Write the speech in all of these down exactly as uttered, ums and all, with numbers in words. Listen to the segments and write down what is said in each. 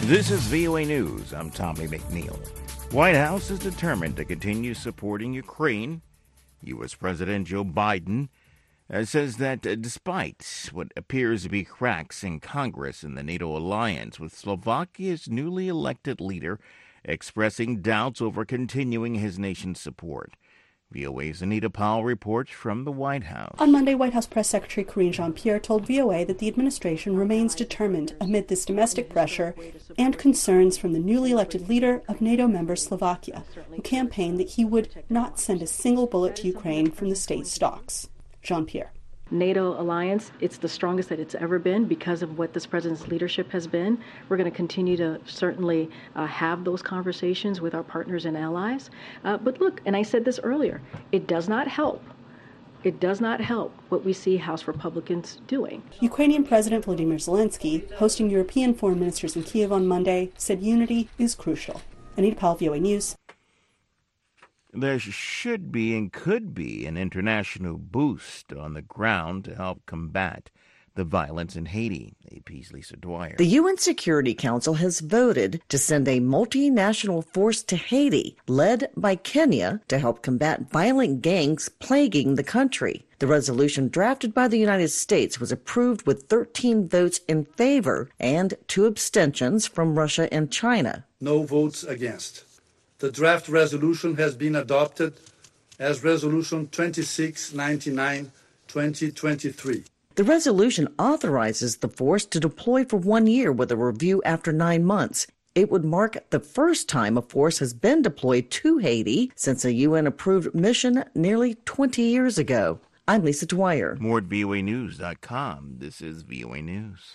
This is V O A News. I'm Tommy McNeil. White House is determined to continue supporting Ukraine. U S. President Joe Biden uh, says that uh, despite what appears to be cracks in Congress and the NATO alliance, with Slovakia's newly elected leader expressing doubts over continuing his nation's support. V O A's Anita Powell reports from the White House. On Monday, White House Press Secretary Karine Jean-Pierre told V O A that the administration remains determined amid this domestic pressure and concerns from the newly elected leader of NATO member Slovakia, who campaigned that he would not send a single bullet to Ukraine from the state stocks. Jean-Pierre. NATO alliance, it's the strongest that it's ever been because of what this president's leadership has been. We're going to continue to certainly uh, have those conversations with our partners and allies. Uh, but look, and I said this earlier, it does not help. It does not help what we see House Republicans doing. Ukrainian President Volodymyr Zelensky, hosting European foreign ministers in Kiev on Monday, said unity is crucial. Anita Powell, V O A News. There should be and could be an international boost on the ground to help combat the violence in Haiti. A P's Lisa Dwyer. The U N Security Council has voted to send a multinational force to Haiti, led by Kenya, to help combat violent gangs plaguing the country. The resolution drafted by the United States was approved with thirteen votes in favor and two abstentions from Russia and China. No votes against. The draft resolution has been adopted as Resolution twenty-six ninety-nine dash twenty twenty-three. The resolution authorizes the force to deploy for one year with a review after nine months. It would mark the first time a force has been deployed to Haiti since a U N-approved mission nearly twenty years ago. I'm Lisa Dwyer. More at V O A news dot com. This is V O A News.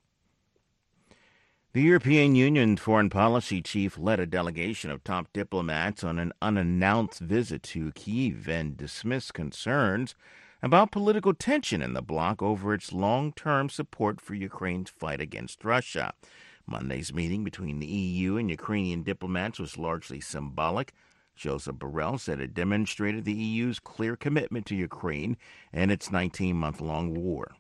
The European Union foreign policy chief led a delegation of top diplomats on an unannounced visit to Kyiv and dismissed concerns about political tension in the bloc over its long-term support for Ukraine's fight against Russia. Monday's meeting between the E U and Ukrainian diplomats was largely symbolic. Joseph Borrell said it demonstrated the E U's clear commitment to Ukraine and its nineteen-month-long war.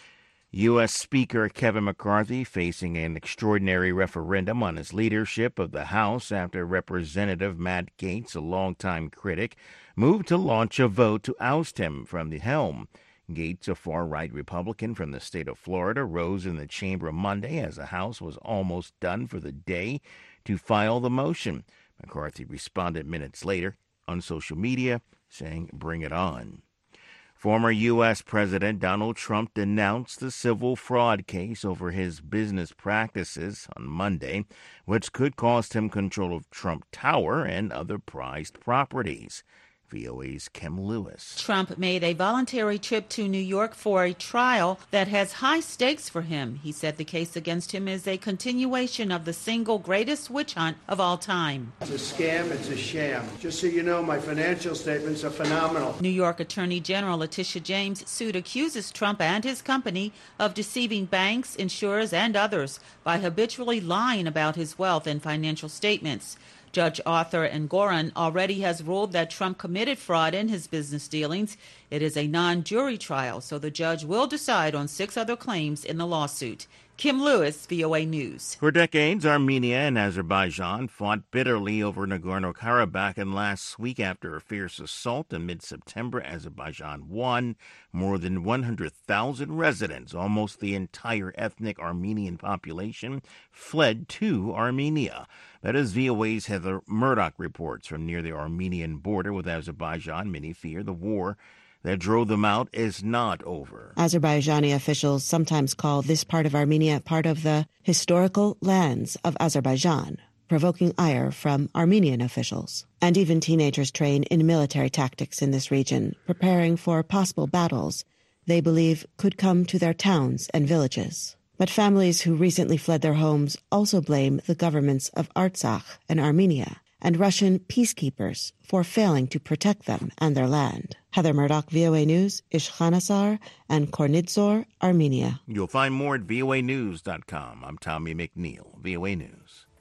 U S. Speaker Kevin McCarthy facing an extraordinary referendum on his leadership of the House after Representative Matt Gaetz, a longtime critic, moved to launch a vote to oust him from the helm. Gaetz, a far-right Republican from the state of Florida, rose in the chamber Monday as the House was almost done for the day to file the motion. McCarthy responded minutes later on social media, saying, "Bring it on." Former U S. President Donald Trump denounced the civil fraud case over his business practices on Monday, which could cost him control of Trump Tower and other prized properties. V O A's Kim Lewis. Trump made a voluntary trip to New York for a trial that has high stakes for him. He said the case against him is a continuation of the single greatest witch hunt of all time. It's a scam, it's a sham. Just so you know, my financial statements are phenomenal. New York Attorney General Letitia James' suit accuses Trump and his company of deceiving banks, insurers, and others by habitually lying about his wealth and financial statements. Judge Arthur Engoron already has ruled that Trump committed fraud in his business dealings. It is a non-jury trial, so the judge will decide on six other claims in the lawsuit. Kim Lewis, V O A News. For decades, Armenia and Azerbaijan fought bitterly over Nagorno-Karabakh, and last week, after a fierce assault in mid-September, Azerbaijan won. More than one hundred thousand residents, almost the entire ethnic Armenian population, fled to Armenia. That is V O A's Heather Murdoch reports from near the Armenian border with Azerbaijan. Many fear the war that drove them out is not over. Azerbaijani officials sometimes call this part of Armenia part of the historical lands of Azerbaijan, provoking ire from Armenian officials. And even teenagers train in military tactics in this region, preparing for possible battles they believe could come to their towns and villages. But families who recently fled their homes also blame the governments of Artsakh and Armenia and Russian peacekeepers for failing to protect them and their land. Heather Murdoch, V O A News, Ishkhanasar and Kornidzor, Armenia. You'll find more at V O A news dot com. I'm Tommy McNeil, V O A News.